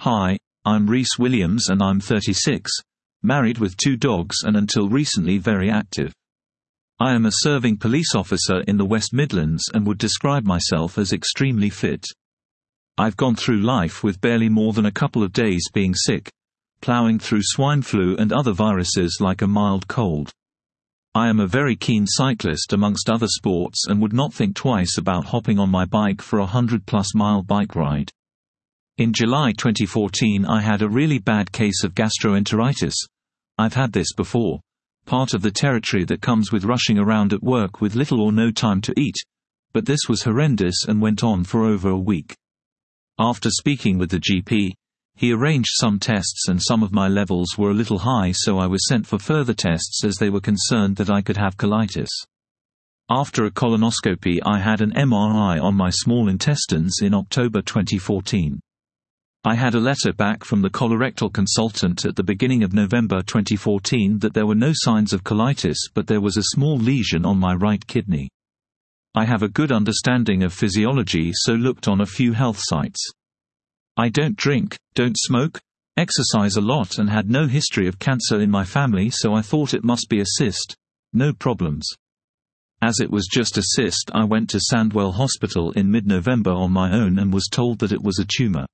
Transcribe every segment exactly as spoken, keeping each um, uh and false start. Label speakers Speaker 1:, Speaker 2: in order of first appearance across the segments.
Speaker 1: Hi, I'm Reese Williams and I'm thirty-six, married with two dogs and until recently very active. I am a serving police officer in the West Midlands and would describe myself as extremely fit. I've gone through life with barely more than a couple of days being sick, ploughing through swine flu and other viruses like a mild cold. I am a very keen cyclist amongst other sports and would not think twice about hopping on my bike for a hundred plus mile bike ride. In July twenty fourteen I had a really bad case of gastroenteritis. I've had this before, part of the territory that comes with rushing around at work with little or no time to eat, but this was horrendous and went on for over a week. After speaking with the G P, he arranged some tests and some of my levels were a little high, so I was sent for further tests as they were concerned that I could have colitis. After a colonoscopy I had an M R I on my small intestines in October twenty fourteen. I had a letter back from the colorectal consultant at the beginning of November twenty fourteen that there were no signs of colitis, but there was a small lesion on my right kidney. I have a good understanding of physiology, so looked on a few health sites. I don't drink, don't smoke, exercise a lot and had no history of cancer in my family, so I thought it must be a cyst. No problems. As it was just a cyst, I went to Sandwell Hospital in mid-November on my own and was told that it was a tumor.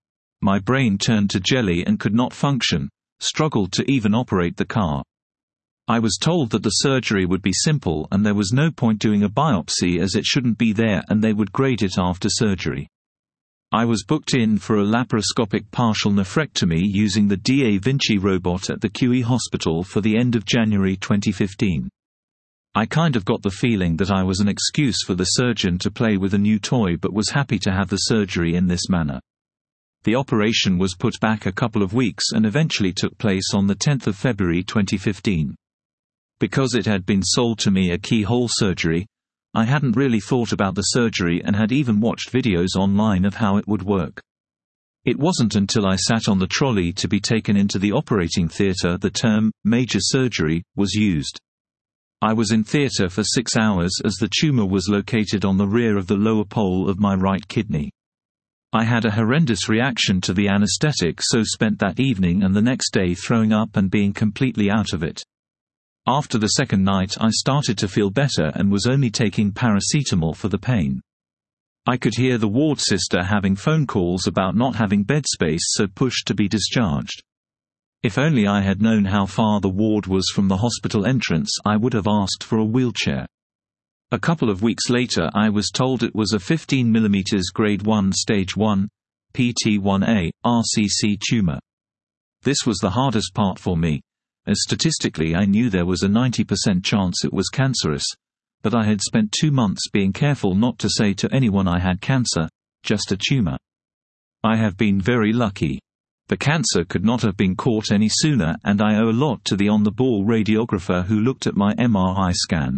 Speaker 1: My brain turned to jelly and could not function, struggled to even operate the car. I was told that the surgery would be simple and there was no point doing a biopsy as it shouldn't be there and they would grade it after surgery. I was booked in for a laparoscopic partial nephrectomy using the Da Vinci robot at the Q E Hospital for the end of January twenty fifteen. I kind of got the feeling that I was an excuse for the surgeon to play with a new toy, but was happy to have the surgery in this manner. The operation was put back a couple of weeks and eventually took place on the tenth of February twenty fifteen. Because it had been sold to me a keyhole surgery, I hadn't really thought about the surgery and had even watched videos online of how it would work. It wasn't until I sat on the trolley to be taken into the operating theatre the term major surgery was used. I was in theatre for six hours as the tumor was located on the rear of the lower pole of my right kidney. I had a horrendous reaction to the anesthetic, so spent that evening and the next day throwing up and being completely out of it. After the second night I started to feel better and was only taking paracetamol for the pain. I could hear the ward sister having phone calls about not having bed space, so pushed to be discharged. If only I had known how far the ward was from the hospital entrance, I would have asked for a wheelchair. A couple of weeks later I was told it was a fifteen millimeter grade one stage one, P T one A, R C C tumor. This was the hardest part for me, as statistically I knew there was a ninety percent chance it was cancerous, but I had spent two months being careful not to say to anyone I had cancer, just a tumor. I have been very lucky. The cancer could not have been caught any sooner, and I owe a lot to the on-the-ball radiographer who looked at my M R I scan.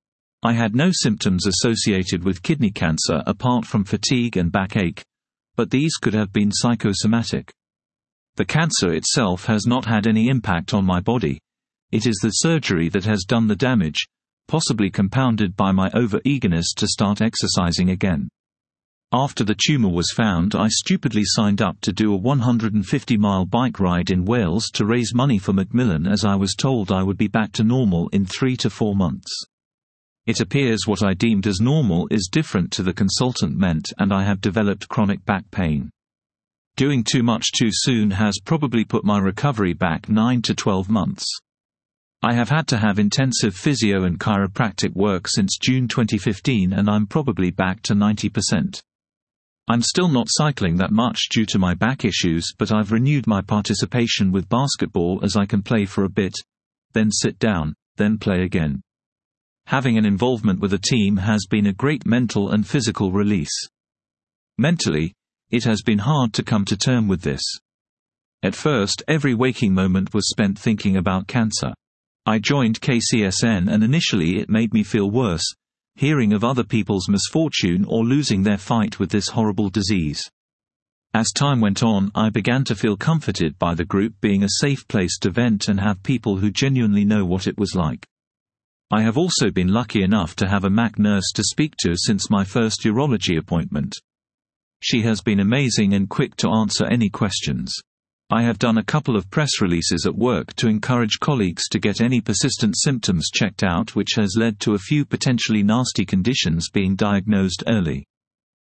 Speaker 1: I had no symptoms associated with kidney cancer apart from fatigue and backache, but these could have been psychosomatic. The cancer itself has not had any impact on my body. It is the surgery that has done the damage, possibly compounded by my over-eagerness to start exercising again. After the tumor was found, I stupidly signed up to do a one hundred fifty mile bike ride in Wales to raise money for Macmillan, as I was told I would be back to normal in three to four months. It appears what I deemed as normal is different to the consultant meant, and I have developed chronic back pain. Doing too much too soon has probably put my recovery back nine to twelve months. I have had to have intensive physio and chiropractic work since June twenty fifteen and I'm probably back to ninety percent. I'm still not cycling that much due to my back issues, but I've renewed my participation with basketball as I can play for a bit, then sit down, then play again. Having an involvement with a team has been a great mental and physical release. Mentally, it has been hard to come to terms with this. At first, every waking moment was spent thinking about cancer. I joined K C S N and initially it made me feel worse, hearing of other people's misfortune or losing their fight with this horrible disease. As time went on, I began to feel comforted by the group being a safe place to vent and have people who genuinely know what it was like. I have also been lucky enough to have a M A C nurse to speak to since my first urology appointment. She has been amazing and quick to answer any questions. I have done a couple of press releases at work to encourage colleagues to get any persistent symptoms checked out, which has led to a few potentially nasty conditions being diagnosed early.